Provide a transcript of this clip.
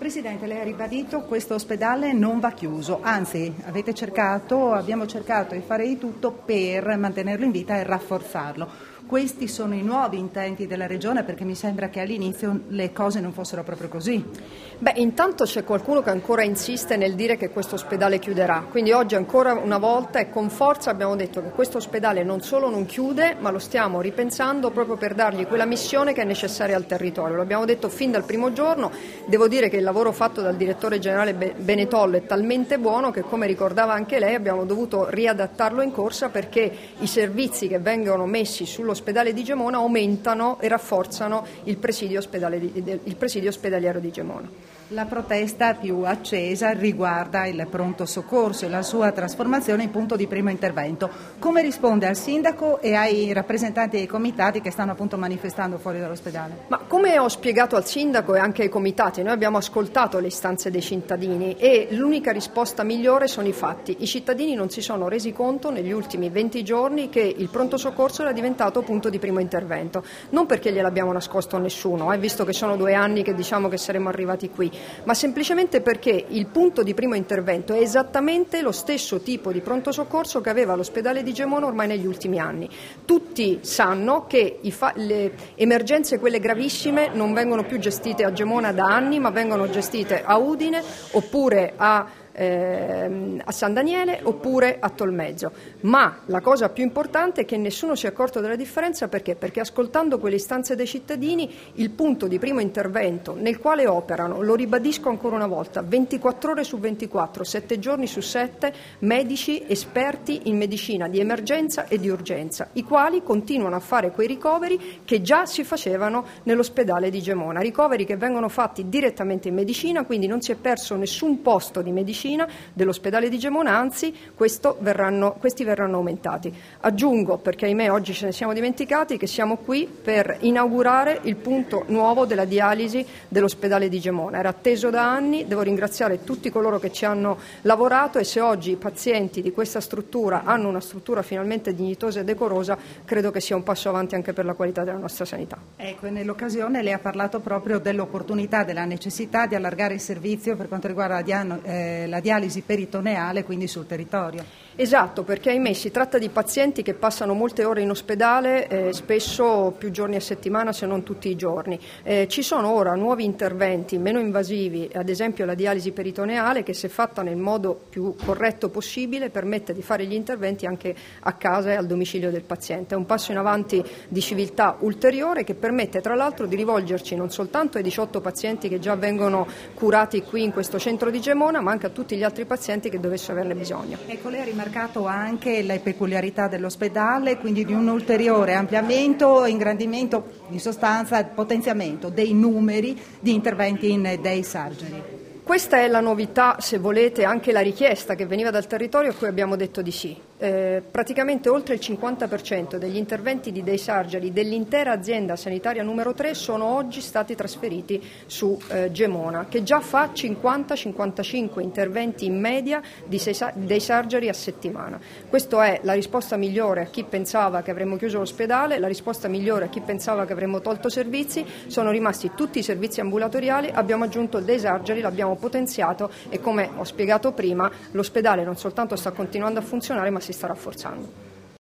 Presidente, lei ha ribadito che questo ospedale non va chiuso, anzi abbiamo cercato di fare di tutto per mantenerlo in vita e rafforzarlo. Questi sono i nuovi intenti della Regione, perché mi sembra che all'inizio le cose non fossero proprio così. Intanto c'è qualcuno che ancora insiste nel dire che questo ospedale chiuderà, quindi oggi ancora una volta e con forza abbiamo detto che questo ospedale non solo non chiude, ma lo stiamo ripensando proprio per dargli quella missione che è necessaria al territorio. Lo abbiamo detto fin dal primo giorno. Devo dire che il lavoro fatto dal direttore generale Benetollo è talmente buono che, come ricordava anche lei, abbiamo dovuto riadattarlo in corsa, perché i servizi che vengono messi sull'ospedale di Gemona aumentano e rafforzano il presidio ospedaliero di Gemona. La protesta più accesa riguarda il pronto soccorso e la sua trasformazione in punto di primo intervento. Come risponde al sindaco e ai rappresentanti dei comitati che stanno appunto manifestando fuori dall'ospedale? Ma come ho spiegato al sindaco e anche ai comitati, noi abbiamo ascoltato le istanze dei cittadini e l'unica risposta migliore sono i fatti. I cittadini non si sono resi conto negli ultimi 20 giorni che il pronto soccorso era diventato punto di primo intervento. Non perché gliel'abbiamo nascosto a nessuno, visto che sono 2 anni che diciamo che saremmo arrivati qui, ma semplicemente perché il punto di primo intervento è esattamente lo stesso tipo di pronto soccorso che aveva l'ospedale di Gemona ormai negli ultimi anni. Tutti sanno che le emergenze, quelle gravissime, non vengono più gestite a Gemona da anni, ma vengono gestite a Udine oppure a San Daniele oppure a Tolmezzo. Ma la cosa più importante è che nessuno si è accorto della differenza. Perché ascoltando quelle istanze dei cittadini, il punto di primo intervento nel quale operano, lo ribadisco ancora una volta, 24 ore su 24, 7 giorni su 7, medici esperti in medicina di emergenza e di urgenza, i quali continuano a fare quei ricoveri che già si facevano nell'ospedale di Gemona, ricoveri che vengono fatti direttamente in medicina, quindi non si è perso nessun posto di medicina dell'ospedale di Gemona, anzi questi verranno aumentati. Aggiungo, perché ahimè oggi ce ne siamo dimenticati, che siamo qui per inaugurare il punto nuovo della dialisi dell'ospedale di Gemona. Era atteso da anni, devo ringraziare tutti coloro che ci hanno lavorato, e se oggi i pazienti di questa struttura hanno una struttura finalmente dignitosa e decorosa, credo che sia un passo avanti anche per la qualità della nostra sanità. Ecco, nell'occasione lei ha parlato proprio dell'opportunità, della necessità di allargare il servizio per quanto riguarda la dialisi peritoneale, quindi sul territorio. Esatto, perché ahimè si tratta di pazienti che passano molte ore in ospedale, spesso più giorni a settimana se non tutti i giorni. Ci sono ora nuovi interventi meno invasivi, ad esempio la dialisi peritoneale, che se fatta nel modo più corretto possibile permette di fare gli interventi anche a casa e al domicilio del paziente. È un passo in avanti di civiltà ulteriore che permette tra l'altro di rivolgerci non soltanto ai 18 pazienti che già vengono curati qui in questo centro di Gemona, ma anche a tutti gli altri pazienti che dovessero averne bisogno. Ecco, lei ha rimarcato anche le peculiarità dell'ospedale, quindi di un ulteriore ampliamento, ingrandimento, in sostanza potenziamento dei numeri di interventi in day surgery. Questa è la novità, se volete, anche la richiesta che veniva dal territorio a cui abbiamo detto di sì. Praticamente oltre il 50% degli interventi di day surgery dell'intera azienda sanitaria numero 3 sono oggi stati trasferiti su Gemona, che già fa 50-55 interventi in media di day surgery a settimana. Questa è la risposta migliore a chi pensava che avremmo chiuso l'ospedale, la risposta migliore a chi pensava che avremmo tolto servizi. Sono rimasti tutti i servizi ambulatoriali, abbiamo aggiunto il day surgery, l'abbiamo potenziato e, come ho spiegato prima, l'ospedale non soltanto sta continuando a funzionare, ma si sta rafforzando.